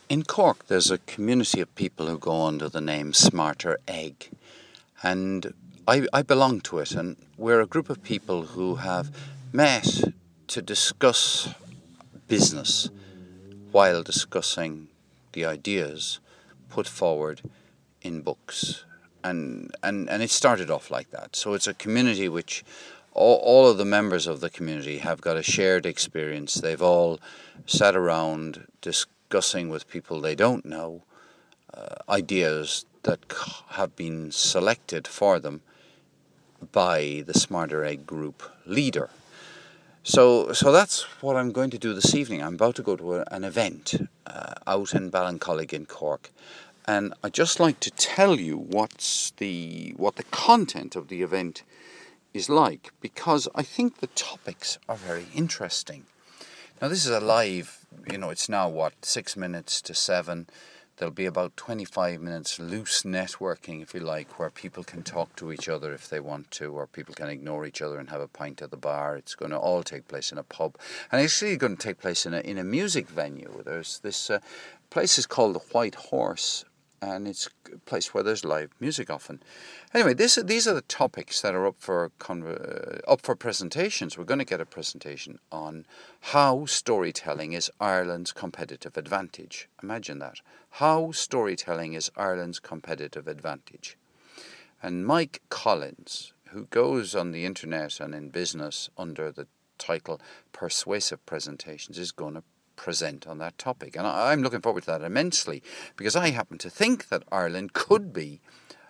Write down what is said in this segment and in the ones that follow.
In Cork, there's a community of people who go under the name Smarter Egg, and I belong to it, and we're a group of people who have met to discuss business while discussing the ideas put forward in books. And it started off like that. So it's a community which all of the members of the community have got a shared experience. They've all sat around discussing with people they don't know ideas that have been selected for them by the Smarter Egg Group leader. So that's what I'm going to do this evening. I'm about to go to an event out in Ballincollig in Cork, and I'd just like to tell you what the content of the event is like, because I think the topics are very interesting. Now, this is a live, it's now 6 minutes to 7. There'll be about 25 minutes loose networking, if you like, where people can talk to each other if they want to, or people can ignore each other and have a pint at the bar. It's going to all take place in a pub. And it's actually going to take place in a music venue. There's this place is called the White Horse, and it's a place where there's live music often. Anyway, these are the topics that are up for presentations. We're going to get a presentation on how storytelling is Ireland's competitive advantage. Imagine that. How storytelling is Ireland's competitive advantage. And Mike Collins, who goes on the internet and in business under the title Persuasive Presentations, is going to present on that topic. And I'm looking forward to that immensely, because I happen to think that Ireland could be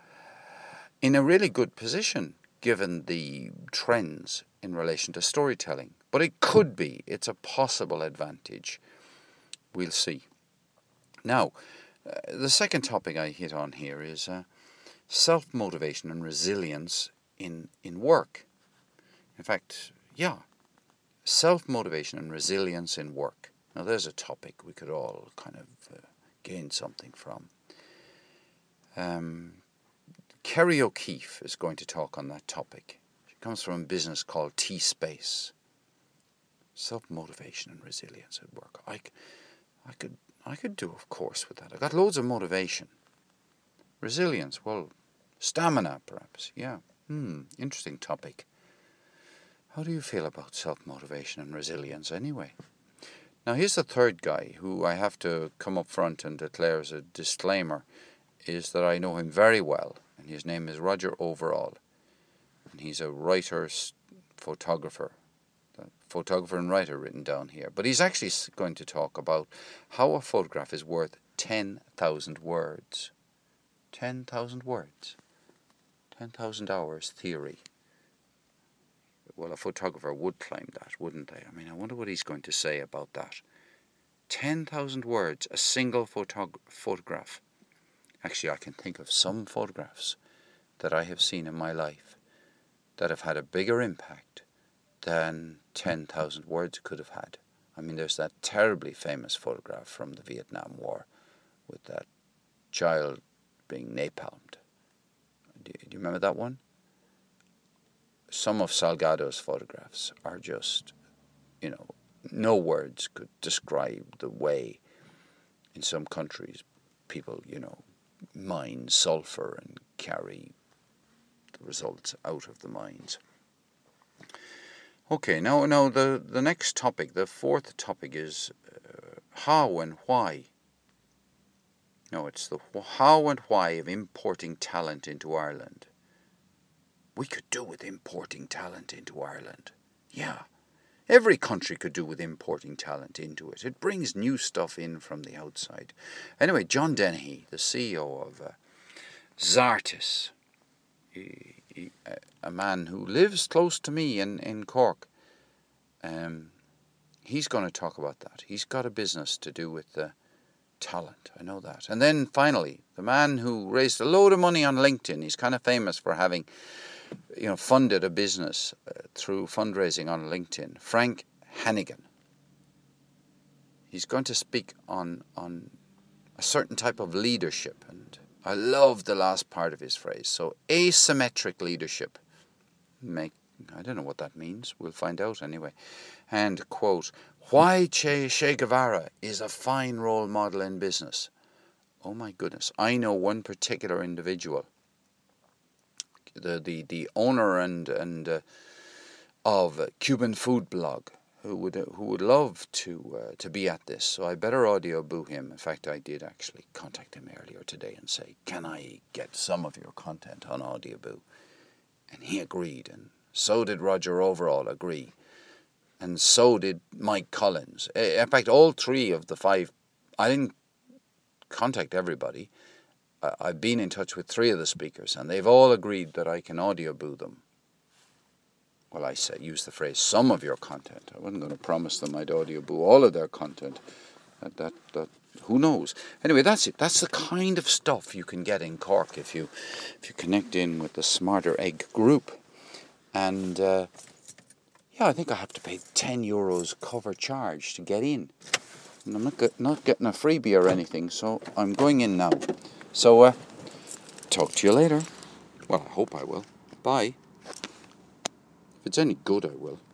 in a really good position given the trends in relation to storytelling. But it could be. It's a possible advantage. We'll see. Now, the second topic I hit on here is self-motivation and resilience in work. In fact, self-motivation and resilience in work. Now, there's a topic we could all kind of gain something from. Kerry O'Keefe is going to talk on that topic. She comes from a business called T-Space. Self-motivation and resilience at work. I could do a course with that. I got loads of motivation. Resilience, well, stamina perhaps. Yeah. Interesting topic. How do you feel about self-motivation and resilience anyway? Now, here's the third guy who I have to come up front and declare as a disclaimer, is that I know him very well, and his name is Roger Overall. And he's a writer, photographer and writer written down here. But he's actually going to talk about how a photograph is worth 10,000 words. 10,000 words. 10,000 hours theory. Well, a photographer would claim that, wouldn't they? I mean, I wonder what he's going to say about that. 10,000 words, a single photograph. Actually, I can think of some photographs that I have seen in my life that have had a bigger impact than 10,000 words could have had. I mean, there's that terribly famous photograph from the Vietnam War with that child being napalmed. Do you remember that one? Some of Salgado's photographs are just, no words could describe the way in some countries people, mine sulfur and carry the results out of the mines. Okay, now the next topic, the fourth topic is how and why. No, it's the how and why of importing talent into Ireland. We could do with importing talent into Ireland. Yeah. Every country could do with importing talent into it. It brings new stuff in from the outside. Anyway, John Dennehy, the CEO of Zartis, a man who lives close to me in Cork, he's going to talk about that. He's got a business to do with talent. I know that. And then finally, the man who raised a load of money on LinkedIn. He's kind of famous for having funded a business through fundraising on LinkedIn. Frank Hannigan. He's going to speak on a certain type of leadership, and I love the last part of his phrase. So, asymmetric leadership. I don't know what that means. We'll find out anyway. And, quote, Why Che Guevara is a fine role model in business. Oh my goodness. I know one particular individual, the owner and of Cuban Food Blog, who would love to be at this. So I better audio boo him. In fact, I did actually contact him earlier today and say, can I get some of your content on audio boo? And he agreed, and so did Roger Overall agree, and so did Mike Collins. In fact, all three of the five. I didn't contact everybody. I've been in touch with three of the speakers, and they've all agreed that I can audio boo them. Well, I use the phrase some of your content. I wasn't going to promise them I'd audio boo all of their content. That who knows? Anyway, that's it. That's the kind of stuff you can get in Cork if you connect in with the Smarter Egg group. And I think I have to pay €10 cover charge to get in. And I'm not getting a freebie or anything, so I'm going in now. So talk to you later. Well, I hope I will. Bye. If it's any good, I will.